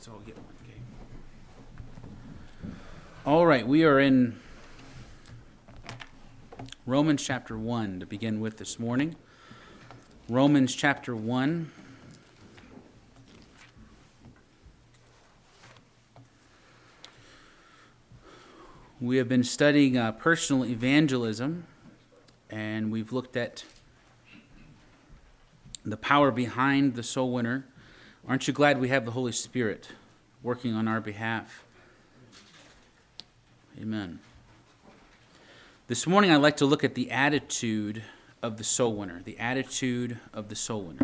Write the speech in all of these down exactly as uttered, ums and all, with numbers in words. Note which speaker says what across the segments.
Speaker 1: So I'll get one. Okay. All right, we are in Romans chapter one to begin with this morning. Romans chapter one. We have been studying uh, personal evangelism, and we've looked at the power behind the soul winner. Aren't you glad we have the Holy Spirit working on our behalf? Amen. This morning I'd like to look at the attitude of the soul winner. The attitude of the soul winner.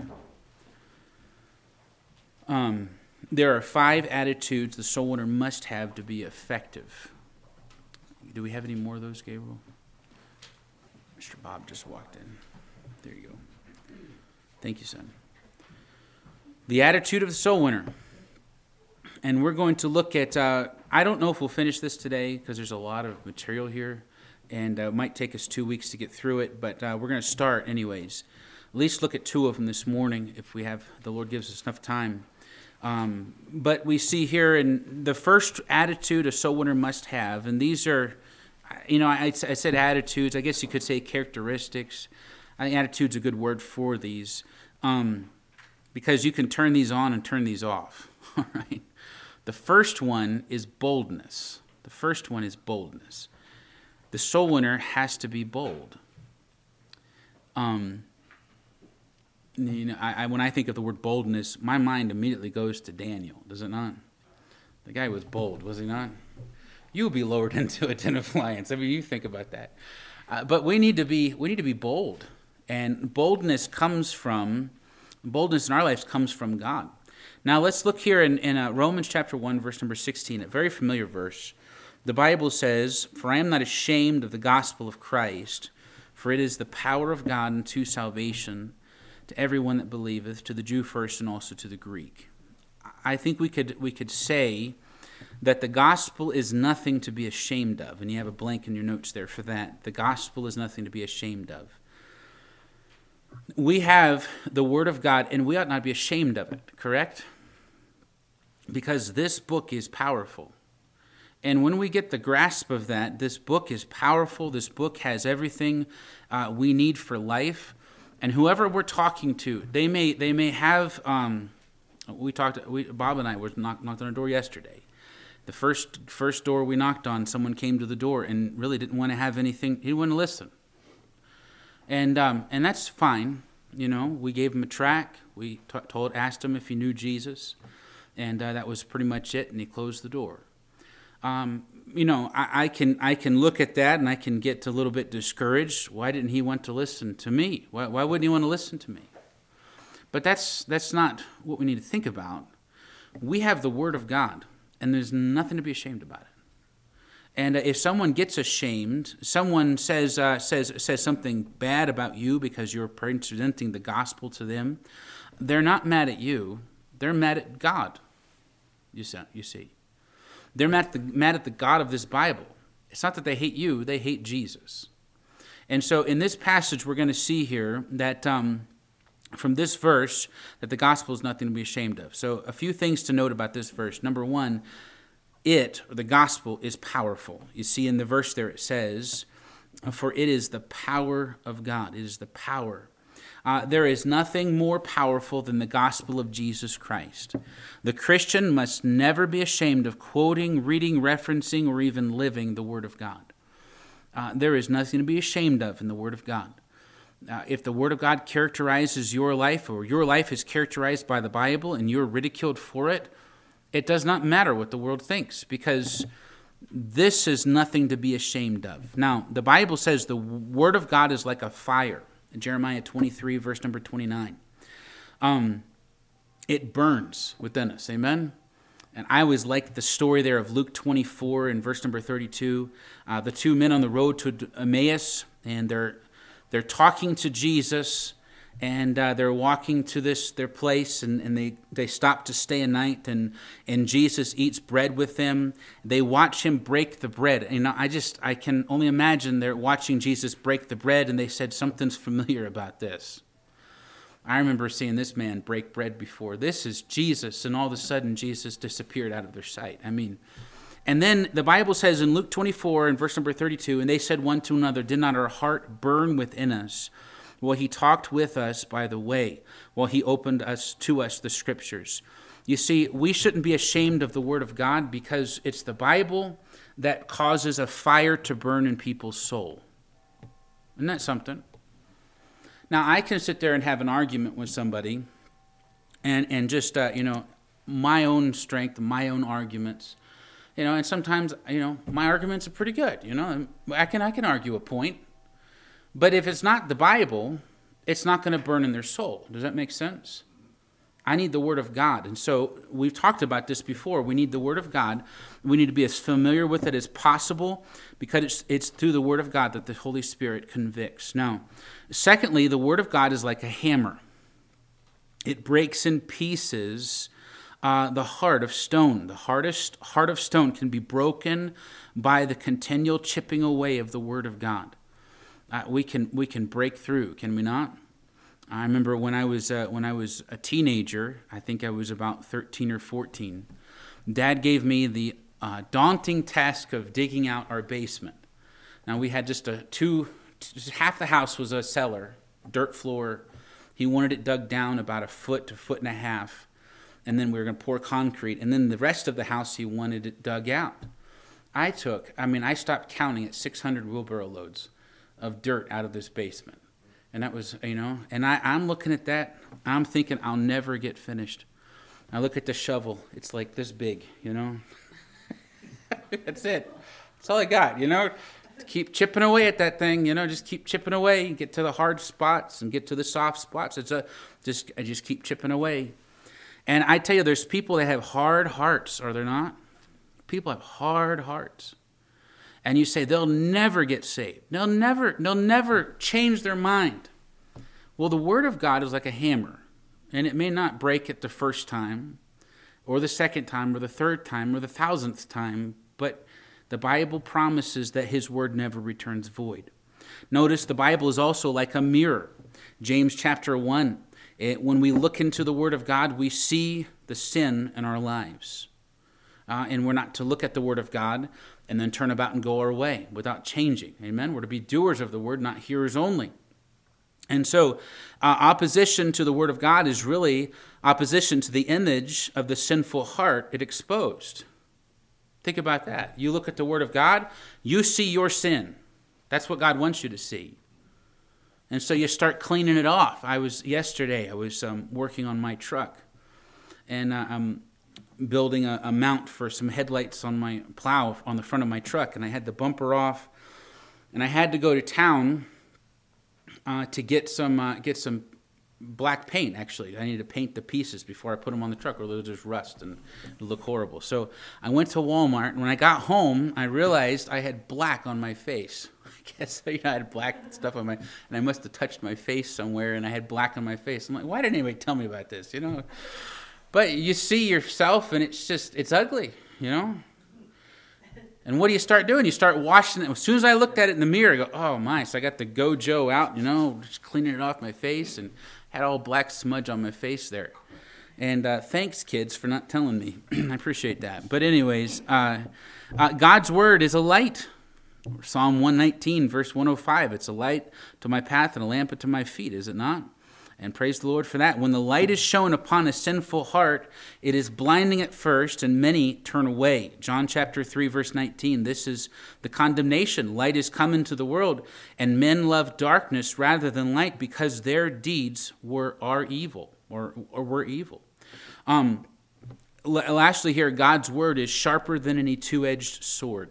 Speaker 1: Um, there are five attitudes the soul winner must have to be effective. Do we have any more of those, Gabriel? Mister Bob just walked in. There you go. Thank you, son. The attitude of the soul winner. And we're going to look at, uh, I don't know if we'll finish this today because there's a lot of material here, and uh, it might take us two weeks to get through it, but uh, we're going to start anyways. At least look at two of them this morning if we have, the Lord gives us enough time. Um, but we see here in the first attitude a soul winner must have, and these are, you know, I, I said attitudes, I guess you could say characteristics. I think attitude's a good word for these. Um, because you can turn these on and turn these off, all right? The first one is boldness. The first one is boldness. The soul winner has to be bold. Um, you know, I, I, when I think of the word boldness, my mind immediately goes to Daniel, does it not? The guy was bold, was he not? You'll be lowered into a den of lions. I mean, you think about that. Uh, but we need to be we need to be bold, and boldness comes from Boldness in our lives comes from God. Now let's look here in, in uh, Romans chapter one, verse number sixteen, a very familiar verse. The Bible says, "For I am not ashamed of the gospel of Christ, for it is the power of God unto salvation to everyone that believeth, to the Jew first and also to the Greek." I think we could we could say that the gospel is nothing to be ashamed of, and you have a blank in your notes there for that. The gospel is nothing to be ashamed of. We have the Word of God, and we ought not be ashamed of it, correct? Because this book is powerful. And when we get the grasp of that, this book is powerful. This book has everything uh, we need for life. And whoever we're talking to, they may they may have. Um, we talked. We, Bob and I were knocked, knocked on a door yesterday. The first first door we knocked on, someone came to the door and really didn't want to have anything. He didn't want to listen. And um, and that's fine, you know. We gave him a tract. We t- told, asked him if he knew Jesus, and uh, that was pretty much it. And he closed the door. Um, you know, I, I can I can look at that and I can get a little bit discouraged. Why didn't he want to listen to me? Why why wouldn't he want to listen to me? But that's that's not what we need to think about. We have the Word of God, and there's nothing to be ashamed about it. And if someone gets ashamed, someone says uh, says says something bad about you because you're presenting the gospel to them, they're not mad at you. They're mad at God. You see, you see. They're mad at, the, mad at the God of this Bible. It's not that they hate you, they hate Jesus. And so in this passage, we're going to see here that um, from this verse, that the gospel is nothing to be ashamed of. So a few things to note about this verse. Number one, It, or the gospel, is powerful. You see in the verse there it says, "For it is the power of God." It is the power. Uh, there is nothing more powerful than the gospel of Jesus Christ. The Christian must never be ashamed of quoting, reading, referencing, or even living the Word of God. Uh, there is nothing to be ashamed of in the Word of God. Uh, if the Word of God characterizes your life, or your life is characterized by the Bible, and you're ridiculed for it, it does not matter what the world thinks, because this is nothing to be ashamed of. Now, the Bible says the Word of God is like a fire. In Jeremiah twenty-three, verse number twenty-nine. Um, it burns within us, amen? And I always like the story there of Luke twenty-four and verse number thirty-two. Uh, the two men on the road to Emmaus, and they're they're talking to Jesus, and uh, they're walking to this their place, and, and they, they stop to stay a night, and, and Jesus eats bread with them. They watch him break the bread. And, you know, I just I can only imagine they're watching Jesus break the bread, and they said, something's familiar about this. I remember seeing this man break bread before. This is Jesus, and all of a sudden Jesus disappeared out of their sight. I mean, and then the Bible says in Luke twenty-four and verse number thirty-two, and they said one to another, did not our heart burn within us while he talked with us by the way, while he opened us to us the scriptures? You see, we shouldn't be ashamed of the word of God because it's the Bible that causes a fire to burn in people's soul. Isn't that something? Now, I can sit there and have an argument with somebody and, and just, uh, you know, my own strength, my own arguments, you know, and sometimes, you know, my arguments are pretty good, you know. I can, I can argue a point. But if it's not the Bible, it's not going to burn in their soul. Does that make sense? I need the Word of God. And so we've talked about this before. We need the Word of God. We need to be as familiar with it as possible because it's, it's through the Word of God that the Holy Spirit convicts. Now, secondly, the Word of God is like a hammer. It breaks in pieces uh, the heart of stone. The hardest heart of stone can be broken by the continual chipping away of the Word of God. Uh, we can we can break through, can we not? I remember when I was uh, when I was a teenager, I think I was about thirteen or fourteen, Dad gave me the uh, daunting task of digging out our basement. Now we had just a two, just half the house was a cellar, dirt floor. He wanted it dug down about a foot to foot and a half, and then we were going to pour concrete, and then the rest of the house he wanted it dug out. I took, I mean, I stopped counting at six hundred wheelbarrow loads of dirt out of this basement. And that was, you know, and I, I'm looking at that. I'm thinking I'll never get finished. I look at the shovel. It's like this big, you know. That's it. That's all I got, you know. Keep chipping away at that thing, you know. Just keep chipping away. Get to the hard spots and get to the soft spots. It's a just I just keep chipping away. And I tell you, there's people that have hard hearts, are there not? People have hard hearts. And you say they'll never get saved. They'll never, they'll never change their mind. Well, the Word of God is like a hammer. And it may not break it the first time, or the second time, or the third time, or the thousandth time. But the Bible promises that His Word never returns void. Notice the Bible is also like a mirror. James chapter one. It, when we look into the Word of God, we see the sin in our lives. Uh, and we're not to look at the Word of God and then turn about and go our way without changing. Amen? We're to be doers of the Word, not hearers only. And so uh, opposition to the Word of God is really opposition to the image of the sinful heart it exposed. Think about that. You look at the Word of God, you see your sin. That's what God wants you to see. And so you start cleaning it off. I was, yesterday, I was um, working on my truck. And uh, I'm building a, a mount for some headlights on my plow on the front of my truck, and I had the bumper off, and I had to go to town uh, to get some uh, get some black paint. Actually, I needed to paint the pieces before I put them on the truck, or they'll just rust and it'll look horrible. So I went to Walmart, and when I got home, I realized I had black on my face. I guess you know, I had black stuff on my, and I must have touched my face somewhere, and I had black on my face. I'm like, why didn't anybody tell me about this? You know. But you see yourself, and it's just, it's ugly, you know? And what do you start doing? You start washing it. As soon as I looked at it in the mirror, I go, oh, my. So I got the Gojo out, you know, just cleaning it off my face, and had all black smudge on my face there. And uh, thanks, kids, for not telling me. I appreciate that. But anyways, uh, uh, God's Word is a light. Psalm one nineteen, verse one oh five, it's a light to my path and a lamp unto my feet, is it not? And praise the Lord for that. When the light is shown upon a sinful heart, it is blinding at first, and many turn away. John chapter three, verse nineteen. This is the condemnation. Light is come into the world, and men love darkness rather than light, because their deeds were are evil, or, or were evil. Um, lastly here, God's word is sharper than any two-edged sword.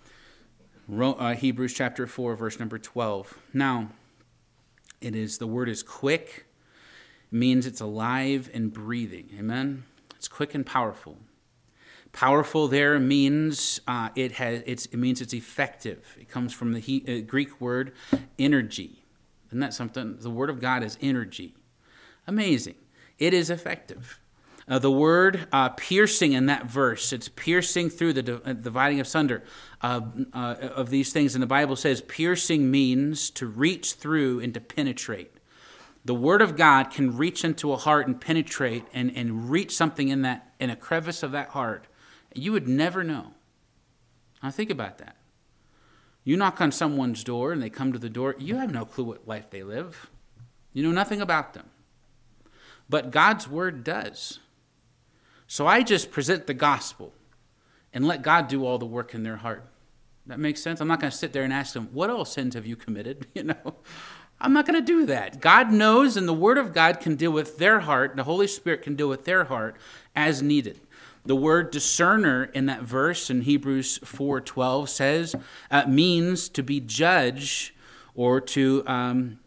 Speaker 1: Uh, Hebrews chapter four, verse number twelve. Now, it is the word is quick. Means it's alive and breathing. Amen? It's quick and powerful. Powerful there means uh, it has. It's, it means it's effective. It comes from the he, uh, Greek word energy. Isn't that something? The word of God is energy. Amazing. It is effective. Uh, the word uh, piercing in that verse, it's piercing through the di- uh, dividing asunder uh, uh, of these things. And the Bible says piercing means to reach through and to penetrate. The Word of God can reach into a heart and penetrate and, and reach something in that in a crevice of that heart. You would never know. Now think about that. You knock on someone's door and they come to the door. You have no clue what life they live. You know nothing about them. But God's Word does. So I just present the gospel and let God do all the work in their heart. That makes sense? I'm not going to sit there and ask them, what all sins have you committed? You know, I'm not going to do that. God knows, and the Word of God can deal with their heart. The Holy Spirit can deal with their heart as needed. The word discerner in that verse in Hebrews four twelve says, uh, means to be judge or to um,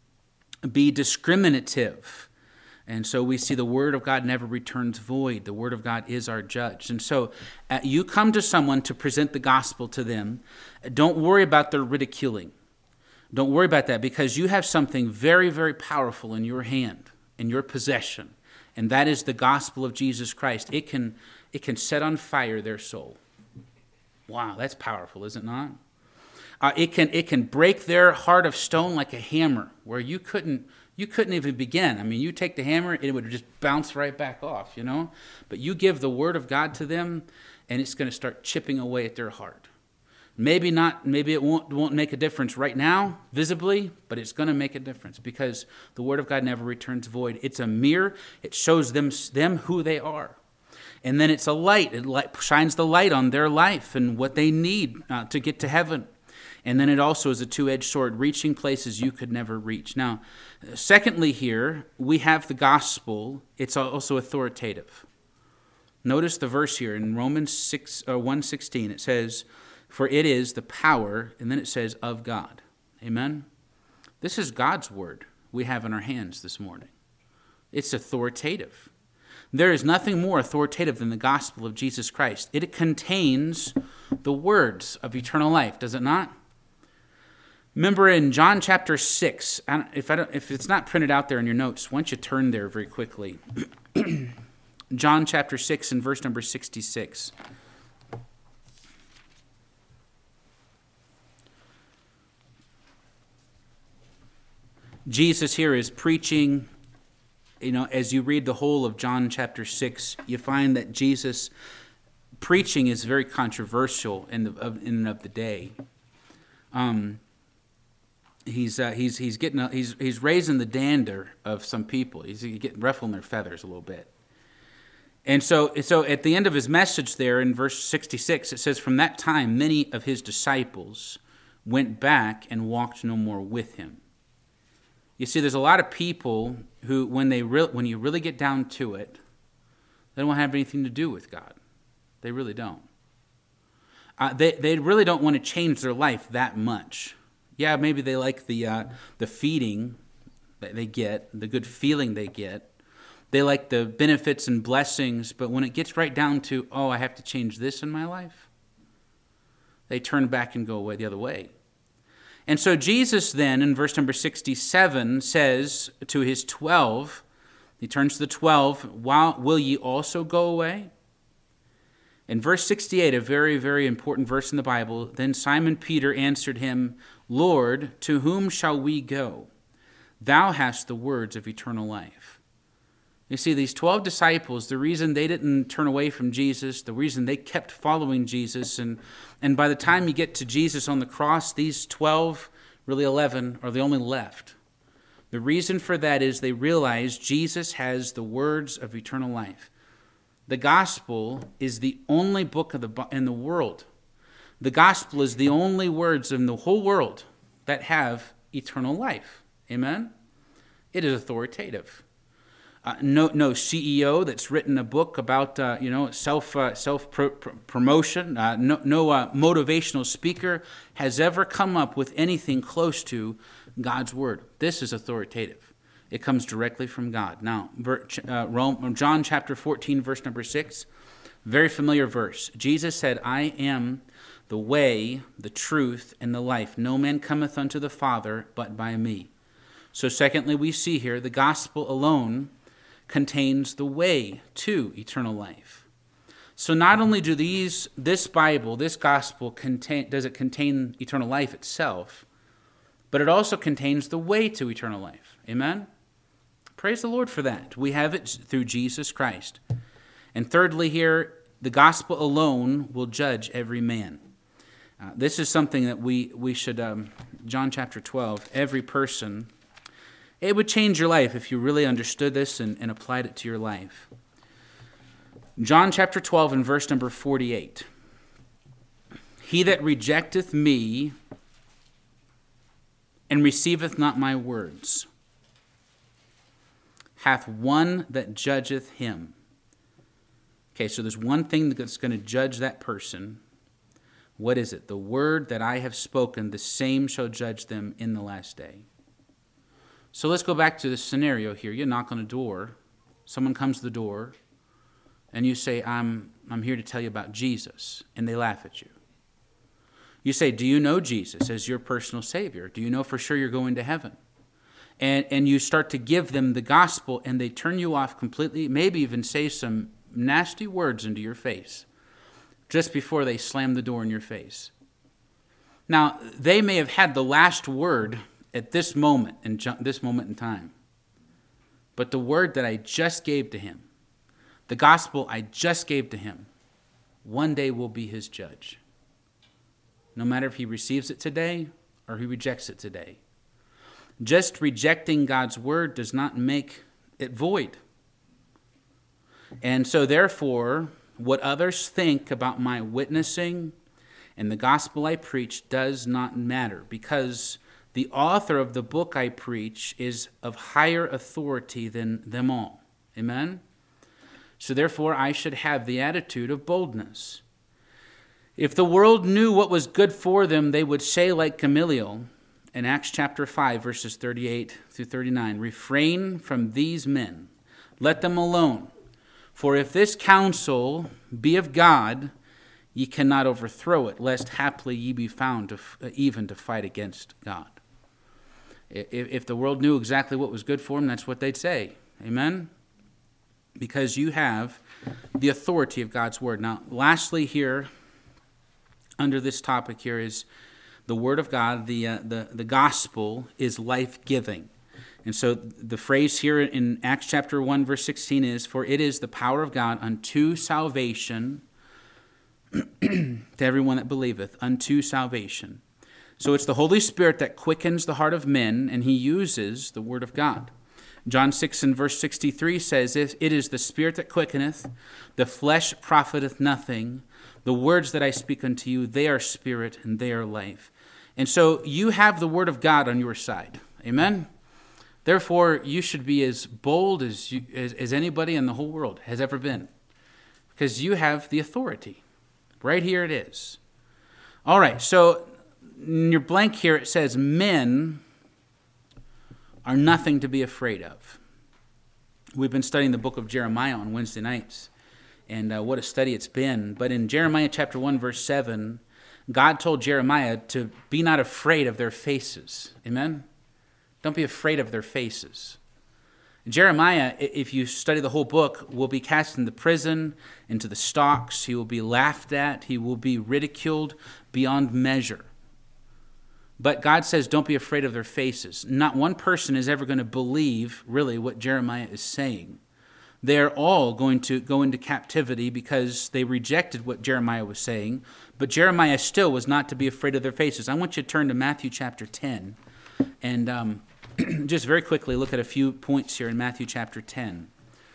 Speaker 1: be discriminative. And so we see the Word of God never returns void. The Word of God is our judge. And so uh, you come to someone to present the gospel to them. Don't worry about their ridiculing. Don't worry about that, because you have something very, very powerful in your hand, in your possession. And that is the gospel of Jesus Christ. It can, it can set on fire their soul. Wow, that's powerful, is it not? Uh, it can it can break their heart of stone like a hammer, where you couldn't you couldn't even begin. I mean, you take the hammer, it would just bounce right back off, you know. But you give the Word of God to them, and it's going to start chipping away at their heart. Maybe not. Maybe it won't won't make a difference right now, visibly, but it's going to make a difference, because the Word of God never returns void. It's a mirror. It shows them them who they are. And then it's a light. It light, shines the light on their life and what they need uh, to get to heaven. And then it also is a two-edged sword, reaching places you could never reach. Now, secondly here, we have the gospel. It's also authoritative. Notice the verse here in Romans six, uh, one sixteen. It says, for it is the power, and then it says, of God. Amen? This is God's word we have in our hands this morning. It's authoritative. There is nothing more authoritative than the gospel of Jesus Christ. It contains the words of eternal life, does it not? Remember in John chapter six, if, I don't, if it's not printed out there in your notes, why don't you turn there very quickly. John chapter six and verse number sixty-six. Jesus here is preaching. You know, as you read the whole of John chapter six, you find that Jesus' preaching is very controversial in, the, of, in and of the day. Um, he's uh, he's he's getting a, he's he's raising the dander of some people. He's getting ruffling their feathers a little bit. And so so at the end of his message there in verse sixty-six, it says, "From that time, many of his disciples went back and walked no more with him." You see, there's a lot of people who, when they re- when you really get down to it, they don't have anything to do with God. They really don't. Uh, they they really don't want to change their life that much. Yeah, maybe they like the uh, the feeding that they get, the good feeling they get. They like the benefits and blessings, but when it gets right down to, oh, I have to change this in my life, they turn back and go away the other way. And so Jesus then, in verse number sixty-seven, says to his twelve, he turns to the twelve, will ye also go away? In verse sixty-eight, a very, very important verse in the Bible, then Simon Peter answered him, Lord, to whom shall we go? Thou hast the words of eternal life. You see, these twelve disciples, the reason they didn't turn away from Jesus, the reason they kept following Jesus, and, and by the time you get to Jesus on the cross, these twelve, really eleven, are the only left. The reason for that is they realize Jesus has the words of eternal life. The gospel is the only book of the in the world. The gospel is the only words in the whole world that have eternal life. Amen? It is authoritative. Uh, no, no C E O that's written a book about uh, you know self uh, self pro- pro- promotion. Uh, no, no uh, motivational speaker has ever come up with anything close to God's word. This is authoritative. It comes directly from God. Now, uh, Rome, John chapter fourteen, verse number six, very familiar verse. Jesus said, "I am the way, the truth, and the life. No man cometh unto the Father but by me." So, secondly, we see here the gospel alone contains the way to eternal life. So not only do these, this Bible, this gospel, contain, does it contain eternal life itself, but it also contains the way to eternal life. Amen? Praise the Lord for that. We have it through Jesus Christ. And thirdly here, the gospel alone will judge every man. Uh, this is something that we, we should, um, John chapter twelve, every person, it would change your life if you really understood this and, and applied it to your life. John chapter twelve and verse number forty-eight. He that rejecteth me and receiveth not my words hath one that judgeth him. Okay, so there's one thing that's going to judge that person. What is it? The word that I have spoken, the same shall judge them in the last day. So let's go back to this scenario here. You knock on a door. Someone comes to the door, and you say, I'm, I'm here to tell you about Jesus. And they laugh at you. You say, do you know Jesus as your personal Savior? Do you know for sure you're going to heaven? And, and you start to give them the gospel, and they turn you off completely, maybe even say some nasty words into your face just before they slam the door in your face. Now, they may have had the last word at this moment, in this moment in time. But the word that I just gave to him, the gospel I just gave to him, one day will be his judge. No matter if he receives it today or he rejects it today. Just rejecting God's word does not make it void. And so therefore, what others think about my witnessing and the gospel I preach does not matter, because the author of the book I preach is of higher authority than them all. Amen? So therefore, I should have the attitude of boldness. If the world knew what was good for them, they would say like Gamaliel in Acts chapter five, verses thirty-eight through thirty-nine, refrain from these men, let them alone. For if this counsel be of God, ye cannot overthrow it, lest haply ye be found to, uh, even to fight against God. If, if the world knew exactly what was good for them, that's what they'd say. Amen? Because you have the authority of God's word. Now, lastly here, under this topic here is the word of God, the, uh, the, the gospel is life-giving. And so the phrase here in Acts chapter one, verse sixteen is, for it is the power of God unto salvation to everyone that believeth, unto salvation. So it's the Holy Spirit that quickens the heart of men, and he uses the word of God. John six and verse sixty-three says, it is the Spirit that quickeneth, the flesh profiteth nothing. The words that I speak unto you, they are spirit and they are life. And so you have the word of God on your side. Amen? Therefore, you should be as bold as, you, as, as anybody in the whole world has ever been, because you have the authority. Right here it is. All right, so in your blank here it says, men are nothing to be afraid of. We've been studying the book of Jeremiah on Wednesday nights, and uh, what a study it's been. But in Jeremiah chapter one, verse seven, God told Jeremiah to be not afraid of their faces. Amen? Don't be afraid of their faces. Jeremiah, if you study the whole book, will be cast into prison, into the stocks. He will be laughed at. He will be ridiculed beyond measure. But God says, don't be afraid of their faces. Not one person is ever going to believe, really, what Jeremiah is saying. They're all going to go into captivity because they rejected what Jeremiah was saying. But Jeremiah still was not to be afraid of their faces. I want you to turn to Matthew chapter ten. And um, just very quickly look at a few points here in Matthew chapter ten.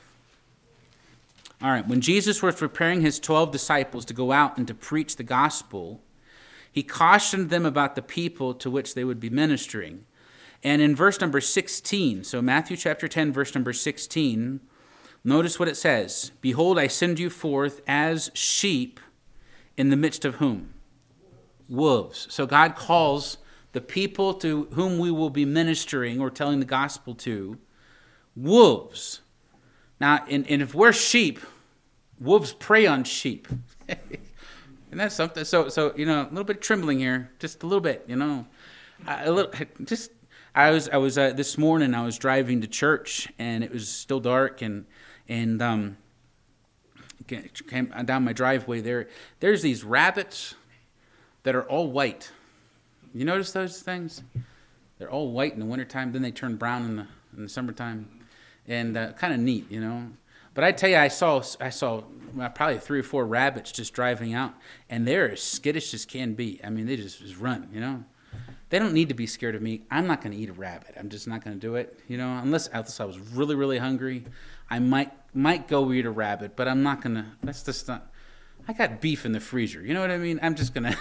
Speaker 1: All right, when Jesus was preparing his twelve disciples to go out and to preach the gospel, he cautioned them about the people to which they would be ministering. And in verse number sixteen, so Matthew chapter ten, verse number sixteen, notice what it says. Behold, I send you forth as sheep in the midst of whom? Wolves. So God calls the people to whom we will be ministering or telling the gospel to wolves. Now, and, and if we're sheep, wolves prey on sheep. And that's something. So, so you know, a little bit of trembling here, just a little bit, you know. A little, just, I was, I was uh, this morning. I was driving to church, and it was still dark, and and um, came down my driveway there. There's these rabbits that are all white. You notice those things? They're all white in the wintertime, then they turn brown in the in the summertime. and uh, kind of neat, you know. But I tell you, I saw I saw probably three or four rabbits just driving out, and they're as skittish as can be. I mean, they just, just run, you know. They don't need to be scared of me. I'm not going to eat a rabbit. I'm just not going to do it, you know. Unless, unless I was really, really hungry, I might might go eat a rabbit, but I'm not going to. That's just not. I got beef in the freezer. You know what I mean? I'm just going to.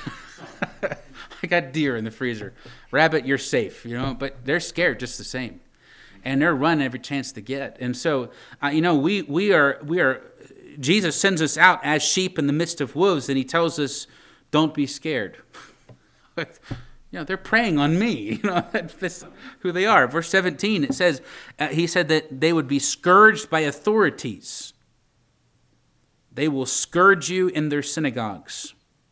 Speaker 1: I got deer in the freezer. Rabbit, you're safe, you know. But they're scared just the same, and they're running every chance to get. And so, uh, you know, we we are we are. Jesus sends us out as sheep in the midst of wolves, and he tells us, "Don't be scared." You know, they're preying on me. You know, that's who they are. Verse seventeen, it says, uh, he said that they would be scourged by authorities. They will scourge you in their synagogues.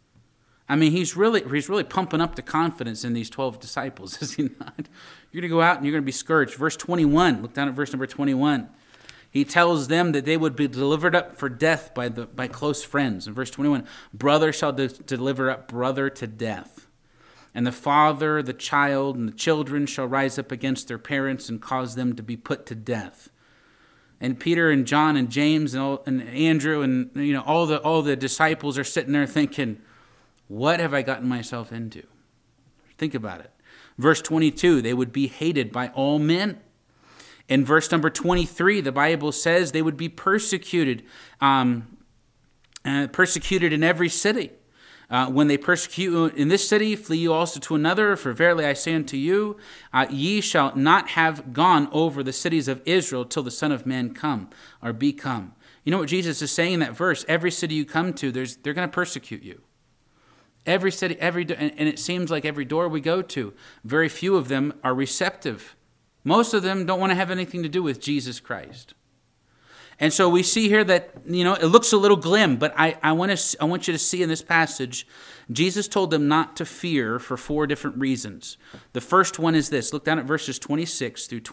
Speaker 1: I mean, he's really he's really pumping up the confidence in these twelve disciples, is he not? You're going to go out and you're going to be scourged. Verse twenty-one, look down at verse number twenty-one. He tells them that they would be delivered up for death by the by close friends. In verse twenty-one, brother shall de- deliver up brother to death. And the father, the child, and the children shall rise up against their parents and cause them to be put to death. And Peter and John and James and, all, and Andrew and you know all the all the disciples are sitting there thinking, what have I gotten myself into? Think about it. Verse twenty-two, they would be hated by all men. In verse number twenty-three, the Bible says they would be persecuted, um, uh, persecuted in every city. Uh, when they persecute you in this city, flee you also to another. For verily I say unto you, uh, ye shall not have gone over the cities of Israel till the Son of Man come or be come. You know what Jesus is saying in that verse? Every city you come to, there's they're going to persecute you. Every city, every and, and it seems like every door we go to, very few of them are receptive. Most of them don't want to have anything to do with Jesus Christ. And so we see here that, you know, it looks a little glim, but I, I want to I want you to see in this passage, Jesus told them not to fear for four different reasons. The first one is this. Look down at verses twenty-six through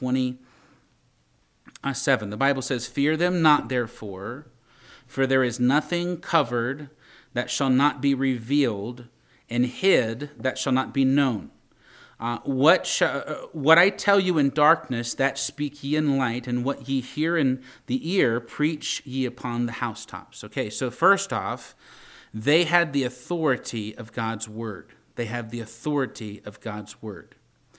Speaker 1: twenty-seven. The Bible says, fear them not, therefore, for there is nothing covered that shall not be revealed, and hid that shall not be known. Uh, what sh- uh, what I tell you in darkness, that speak ye in light, and what ye hear in the ear, preach ye upon the housetops. Okay, so first off, they had the authority of God's word. They have the authority of God's word.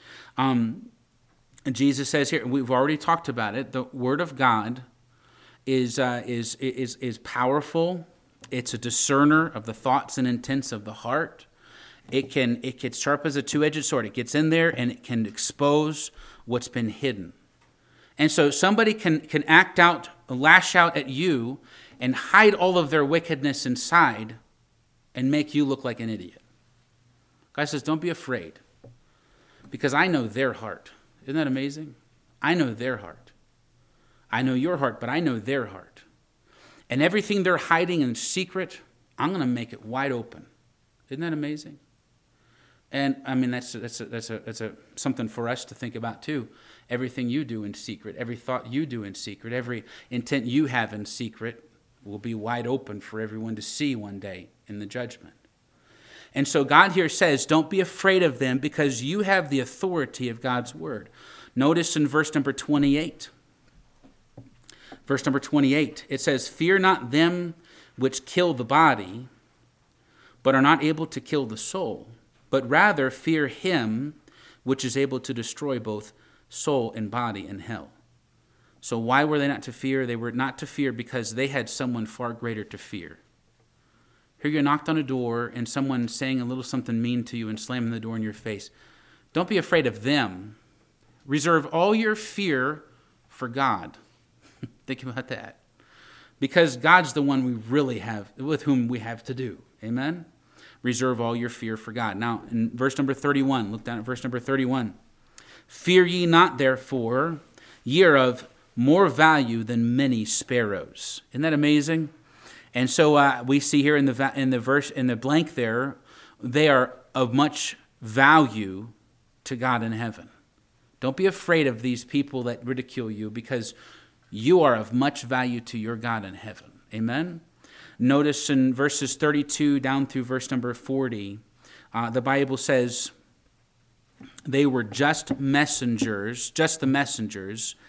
Speaker 1: Um, Jesus says here, we've already talked about it, the word of God is uh, is is is powerful. It's a discerner of the thoughts and intents of the heart. It can it gets sharp as a two-edged sword. It gets in there and it can expose what's been hidden. And so somebody can, can act out, lash out at you and hide all of their wickedness inside and make you look like an idiot. God says, don't be afraid, because I know their heart. Isn't that amazing? I know their heart. I know your heart, but I know their heart. And everything they're hiding in secret, I'm going to make it wide open. Isn't that amazing? And I mean, that's that's a, that's a, that's a something for us to think about too. Everything you do in secret, every thought you do in secret, every intent you have in secret will be wide open for everyone to see one day in the judgment. And so God here says, don't be afraid of them, because you have the authority of God's word. Notice in verse number twenty-eight. Verse number twenty-eight, it says, fear not them which kill the body, but are not able to kill the soul, but rather fear him which is able to destroy both soul and body in hell. So why were they not to fear? They were not to fear because they had someone far greater to fear. Here you knocked on a door and someone saying a little something mean to you and slamming the door in your face. Don't be afraid of them. Reserve all your fear for God. Think about that. Because God's the one we really have, with whom we have to do. Amen? Reserve all your fear for God. Now, in verse number thirty-one, look down at verse number thirty-one. Fear ye not, therefore, ye are of more value than many sparrows. Isn't that amazing? And so uh, we see here in the in the verse in the blank there, they are of much value to God in heaven. Don't be afraid of these people that ridicule you, because you are of much value to your God in heaven. Amen? Notice in verses thirty-two down through verse number forty, uh, the Bible says they were just messengers, just the messengers,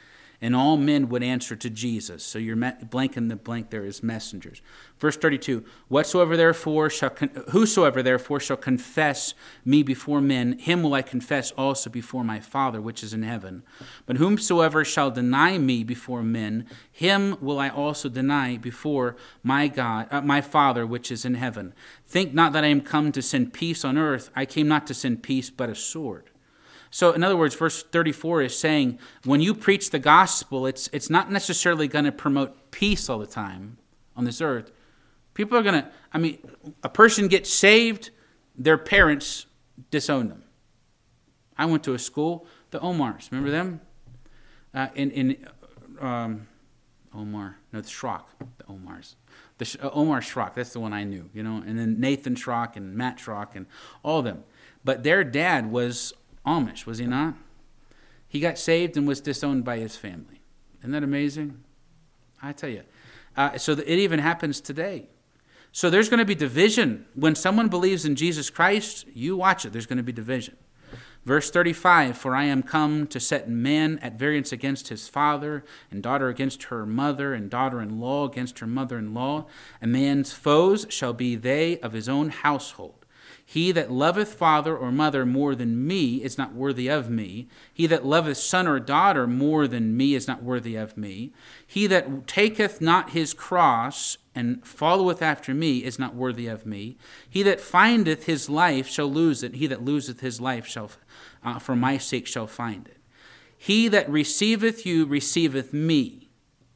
Speaker 1: and all men would answer to Jesus. So you're blank in the blank there is messengers. Verse thirty-two, whatsoever therefore shall con- whosoever therefore shall confess me before men, him will I confess also before my Father which is in heaven. But whomsoever shall deny me before men, him will I also deny before my God, uh, my Father which is in heaven. Think not that I am come to send peace on earth. I came not to send peace, but a sword. So in other words, verse thirty-four is saying, when you preach the gospel, it's it's not necessarily going to promote peace all the time on this earth. People are going to, I mean, a person gets saved, their parents disown them. I went to a school, the Omars, remember them? Uh, in, in um, Omar, no, the Schrock, the Omars. The uh, Omar Schrock, that's the one I knew, you know, and then Nathan Schrock and Matt Schrock and all of them. But their dad was Amish, was he not? He got saved and was disowned by his family. Isn't that amazing? I tell you. Uh, so it even happens today. So there's going to be division. When someone believes in Jesus Christ, you watch it. There's going to be division. Verse thirty-five, for I am come to set man at variance against his father, and daughter against her mother, and daughter-in-law against her mother-in-law. A man's foes shall be they of his own household. He that loveth father or mother more than me is not worthy of me. He that loveth son or daughter more than me is not worthy of me. He that taketh not his cross and followeth after me is not worthy of me. He that findeth his life shall lose it. He that loseth his life shall, uh, for my sake shall find it. He that receiveth you receiveth me,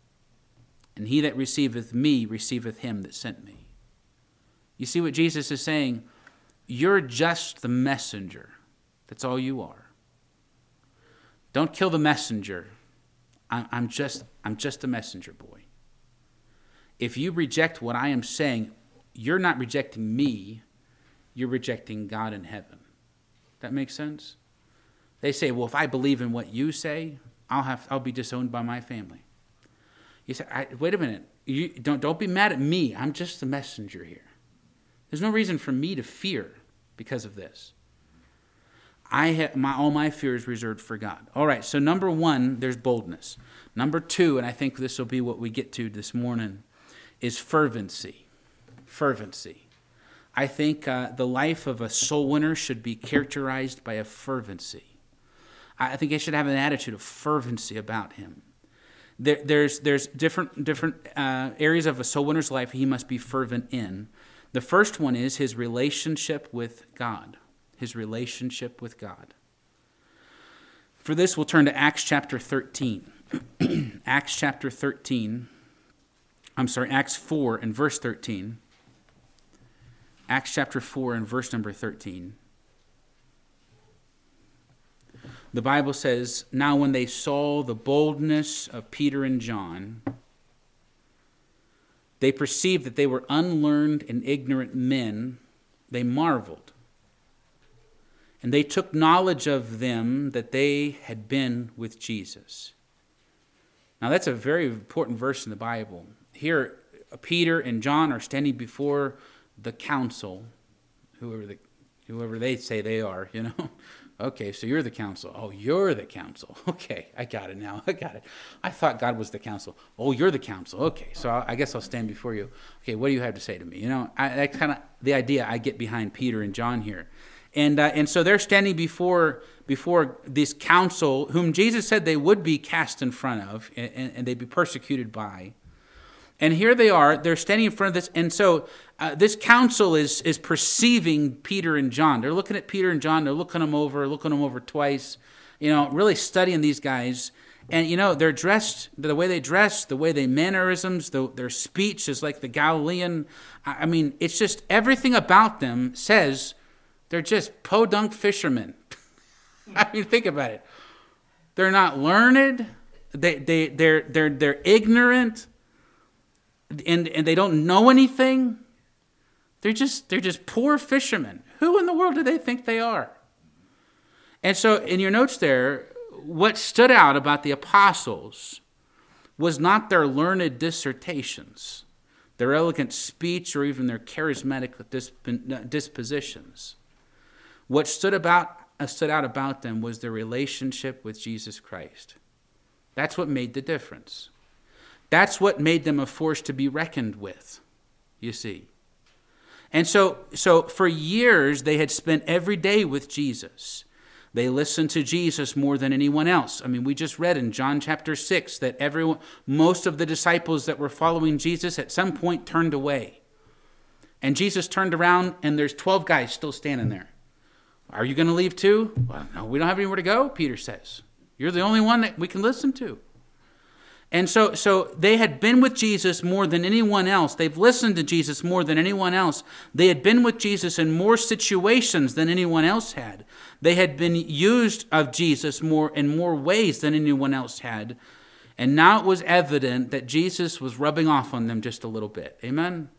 Speaker 1: and he that receiveth me receiveth him that sent me. You see what Jesus is saying? You're just the messenger. That's all you are. Don't kill the messenger. I'm just, I'm just a messenger boy. If you reject what I am saying, you're not rejecting me. You're rejecting God in heaven. That makes sense? They say, well, if I believe in what you say, I'll have, I'll be disowned by my family. You say, I, wait a minute. You, don't, don't be mad at me. I'm just the messenger here. There's no reason for me to fear because of this. I have my all my fear is reserved for God. All right, so number one, there's boldness. Number two, and I think this will be what we get to this morning, is fervency. Fervency. I think uh, the life of a soul winner should be characterized by a fervency. I think he should have an attitude of fervency about him. There, there's there's different different uh, areas of a soul winner's life he must be fervent in. The first one is his relationship with God. His relationship with God. For this, we'll turn to Acts chapter thirteen. Acts chapter thirteen. I'm sorry, Acts four and verse thirteen. Acts chapter four and verse number thirteen. The Bible says, now when they saw the boldness of Peter and John, they perceived that they were unlearned and ignorant men. They marveled. And they took knowledge of them that they had been with Jesus. Now that's a very important verse in the Bible. Here, Peter and John are standing before the council, whoever the, whoever they say they are, you know. Okay, so you're the council. Oh, you're the council. Okay, I got it now. I got it. I thought God was the council. Oh, you're the council. Okay, so I guess I'll stand before you. Okay, what do you have to say to me? You know, I, that's kind of the idea I get behind Peter and John here. And uh, and so they're standing before before this council, whom Jesus said they would be cast in front of, and, and they'd be persecuted by. And here they are, they're standing in front of this, and so uh, this council is is perceiving Peter and John. They're looking at Peter and John, they're looking them over, looking them over twice, you know, really studying these guys. And, you know, they're dressed, the way they dress, the way they mannerisms, the, their speech is like the Galilean. I mean, it's just everything about them says they're just podunk fishermen. I mean, think about it. They're not learned, they, they, they're, they're, they're ignorant. And and they don't know anything. They're just they're just poor fishermen. Who in the world do they think they are? And so in your notes there, what stood out about the apostles was not their learned dissertations, their elegant speech, or even their charismatic dispositions. What stood about uh, stood out about them was their relationship with Jesus Christ. That's what made the difference. That's what made them a force to be reckoned with, you see. And so, so for years, they had spent every day with Jesus. They listened to Jesus more than anyone else. I mean, we just read in John chapter six that everyone, most of the disciples that were following Jesus at some point turned away. And Jesus turned around and there's twelve guys still standing there. Are you going to leave too? Well, no, we don't have anywhere to go, Peter says. You're the only one that we can listen to. And so, so they had been with Jesus more than anyone else. They've listened to Jesus more than anyone else. They had been with Jesus in more situations than anyone else had. They had been used of Jesus more in more ways than anyone else had. And now it was evident that Jesus was rubbing off on them just a little bit. Amen?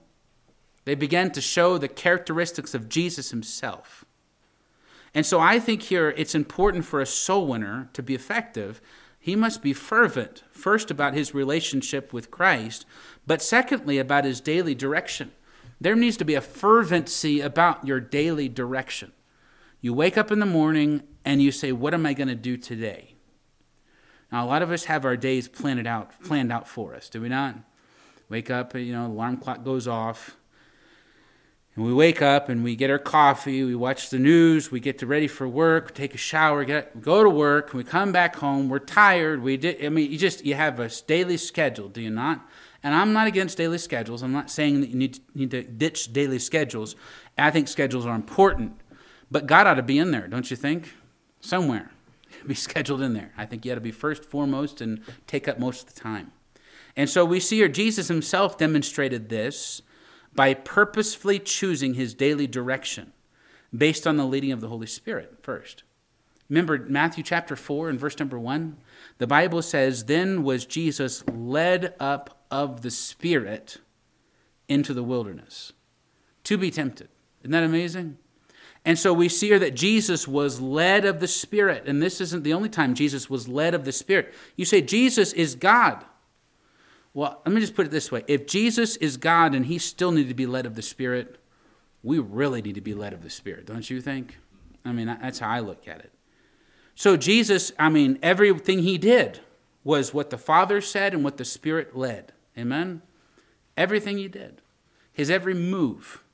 Speaker 1: They began to show the characteristics of Jesus himself. And so I think here it's important for a soul winner to be effective. He must be fervent, first about his relationship with Christ, but secondly about his daily direction. There needs to be a fervency about your daily direction. You wake up in the morning and you say, what am I going to do today? Now, a lot of us have our days planned out, planned out for us, do we not? Wake up, you know, alarm clock goes off. And we wake up and we get our coffee, we watch the news, we get to ready for work, take a shower, get go to work, we come back home, we're tired. We did, I mean, you just, you have a daily schedule, do you not? And I'm not against daily schedules. I'm not saying that you need to, need to ditch daily schedules. I think schedules are important. But God ought to be in there, don't you think? Somewhere. Be scheduled in there. I think you ought to be first, foremost, and take up most of the time. And so we see here Jesus himself demonstrated this by purposefully choosing his daily direction based on the leading of the Holy Spirit first. Remember Matthew chapter four and verse number one? The Bible says, then was Jesus led up of the Spirit into the wilderness to be tempted. Isn't that amazing? And so we see here that Jesus was led of the Spirit. And this isn't the only time Jesus was led of the Spirit. You say, Jesus is God. Well, let me just put it this way. If Jesus is God and he still needed to be led of the Spirit, we really need to be led of the Spirit, don't you think? I mean, that's how I look at it. So Jesus, I mean, everything he did was what the Father said and what the Spirit led. Amen? Everything he did. His every move.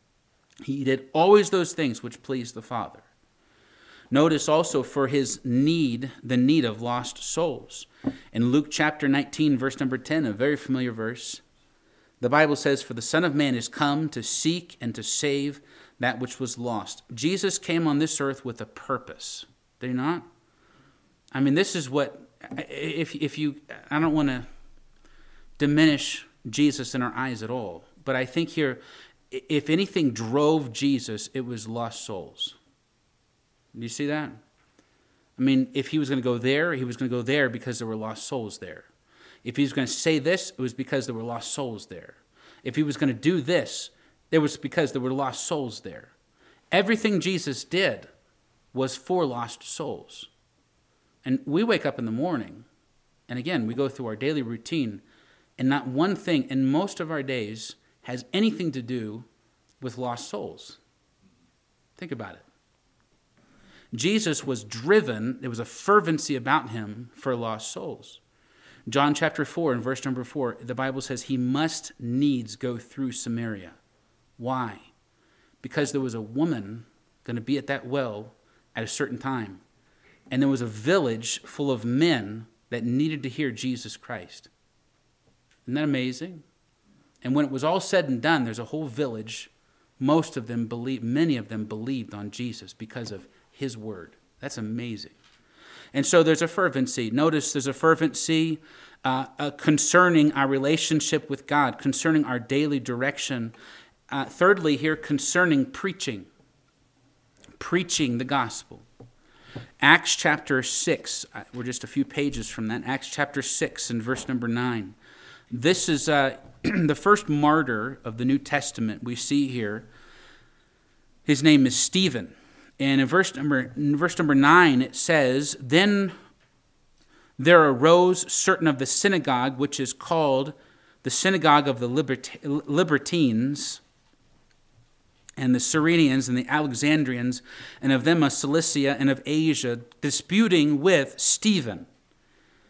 Speaker 1: He did always those things which pleased the Father. Notice also for his need, the need of lost souls. In Luke chapter nineteen, verse number ten, a very familiar verse, the Bible says, for the Son of Man is come to seek and to save that which was lost. Jesus came on this earth with a purpose. Did he not? I mean, this is what, if, if you, I don't want to diminish Jesus in our eyes at all, but I think here, if anything drove Jesus, it was lost souls. Do you see that? I mean, if he was going to go there, he was going to go there because there were lost souls there. If he was going to say this, it was because there were lost souls there. If he was going to do this, it was because there were lost souls there. Everything Jesus did was for lost souls. And we wake up in the morning, and again, we go through our daily routine, and not one thing in most of our days has anything to do with lost souls. Think about it. Jesus was driven, there was a fervency about him for lost souls. John chapter four and verse number four, the Bible says he must needs go through Samaria. Why? Because there was a woman going to be at that well at a certain time. And there was a village full of men that needed to hear Jesus Christ. Isn't that amazing? And when it was all said and done, there's a whole village. Most of them believed, many of them believed on Jesus because of his word. That's amazing. And so there's a fervency. Notice there's a fervency uh, uh, concerning our relationship with God, concerning our daily direction. Uh, thirdly, here, concerning preaching. Preaching the gospel. Acts chapter six, uh, we're just a few pages from that. Acts chapter six and verse number nine. This is uh, the first martyr of the New Testament we see here. His name is Stephen. And in verse number in verse number nine, it says, then there arose certain of the synagogue, which is called the synagogue of the Libert- Libertines, and the Cyrenians, and the Alexandrians, and of them of Cilicia and of Asia, disputing with Stephen.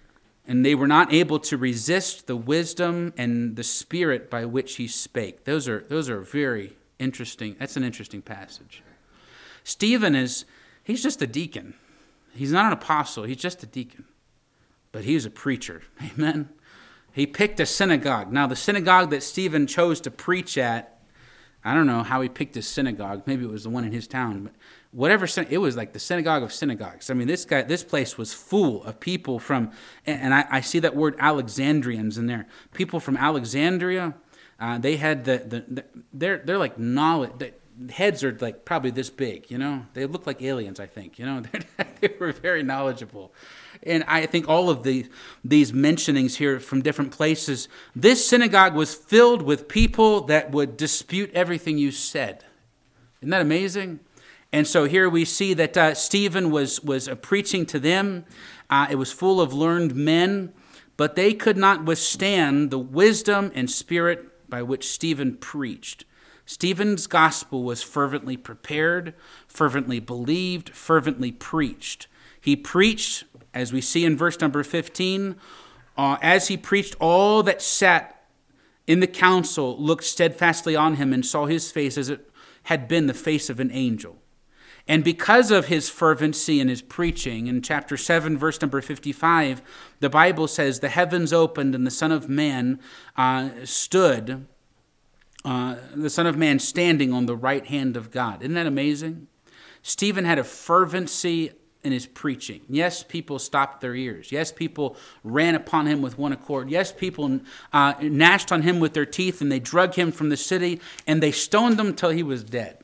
Speaker 1: and they were not able to resist the wisdom and the spirit by which he spake. Those are those are very interesting. That's an interesting passage. Stephen is, he's just a deacon. He's not an apostle. He's just a deacon. But he's a preacher. Amen. He picked a synagogue. Now, the synagogue that Stephen chose to preach at, I don't know how he picked his synagogue. Maybe it was the one in his town. But whatever, it was like the synagogue of synagogues. I mean, this guy, this place was full of people from, and I, I see that word Alexandrians in there. People from Alexandria. Uh, they had the, the, the they're they're like knowledge. The heads are like probably this big. You know, they look like aliens. I think. You know, they were very knowledgeable. And I think all of the, these mentionings here from different places, this synagogue was filled with people that would dispute everything you said. Isn't that amazing? And so here we see that uh, Stephen was, was uh, preaching to them. Uh, it was full of learned men, but they could not withstand the wisdom and spirit by which Stephen preached. Stephen's gospel was fervently prepared, fervently believed, fervently preached. He preached, as we see in verse number fifteen, uh, as he preached, all that sat in the council looked steadfastly on him and saw his face as it had been the face of an angel. And because of his fervency in his preaching, in chapter seven, verse number fifty-five, the Bible says, the heavens opened and the Son of Man uh, stood, uh, the Son of Man standing on the right hand of God. Isn't that amazing? Stephen had a fervency in his preaching. Yes, people stopped their ears. Yes, people ran upon him with one accord. Yes, people uh, gnashed on him with their teeth, and they drug him from the city, and they stoned him till he was dead.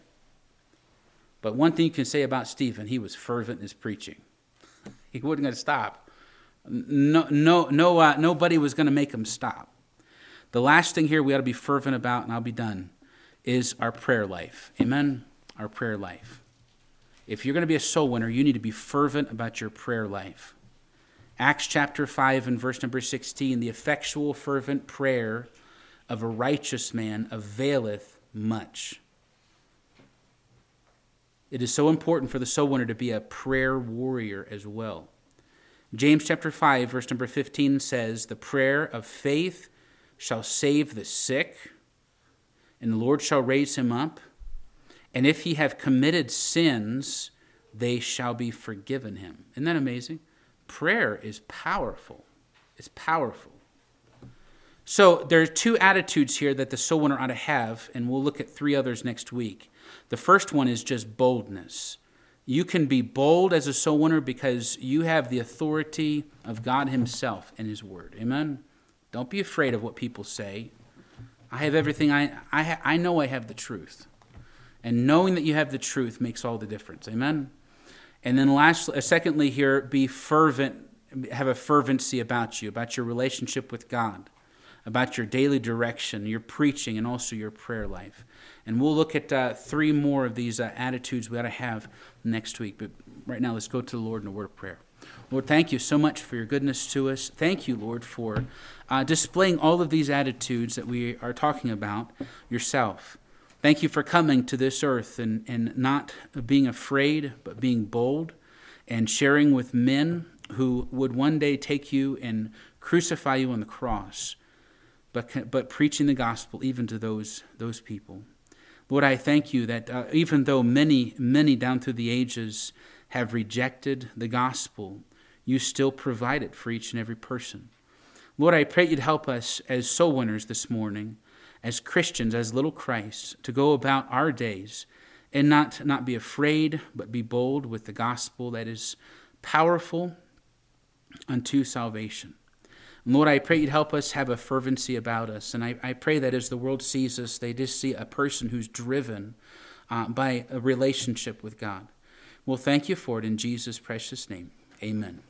Speaker 1: But one thing you can say about Stephen, he was fervent in his preaching. He wasn't going to stop. No, no, no. Uh, nobody was going to make him stop. The last thing here we ought to be fervent about, and I'll be done, is our prayer life. Amen? Our prayer life. If you're going to be a soul winner, you need to be fervent about your prayer life. Acts chapter five and verse number sixteen, the effectual fervent prayer of a righteous man availeth much. It is so important for the soul winner to be a prayer warrior as well. James chapter five, verse number fifteen says, the prayer of faith shall save the sick, and the Lord shall raise him up. And if he have committed sins, they shall be forgiven him. Isn't that amazing? Prayer is powerful. It's powerful. So there are two attitudes here that the soul winner ought to have, and we'll look at three others next week. The first one is just boldness. You can be bold as a soul winner because you have the authority of God himself and his word. Amen? Don't be afraid of what people say. I have everything. I, I, ha- I know I have the truth. And knowing that you have the truth makes all the difference. Amen? And then lastly, uh, secondly here, be fervent, have a fervency about you, about your relationship with God, about your daily direction, your preaching, and also your prayer life. And we'll look at uh, three more of these uh, attitudes we ought to have next week. But right now, let's go to the Lord in a word of prayer. Lord, thank you so much for your goodness to us. Thank you, Lord, for uh, displaying all of these attitudes that we are talking about yourself. Thank you for coming to this earth and, and not being afraid, but being bold and sharing with men who would one day take you and crucify you on the cross, but but preaching the gospel even to those those people. Lord, I thank you that uh, even though many, many down through the ages have rejected the gospel, you still provide it for each and every person. Lord, I pray you'd help us as soul winners this morning, as Christians, as little Christ, to go about our days and not, not be afraid, but be bold with the gospel that is powerful unto salvation. And Lord, I pray you'd help us have a fervency about us. And I, I pray that as the world sees us, they just see a person who's driven uh, by a relationship with God. Well, thank you for it in Jesus' precious name. Amen.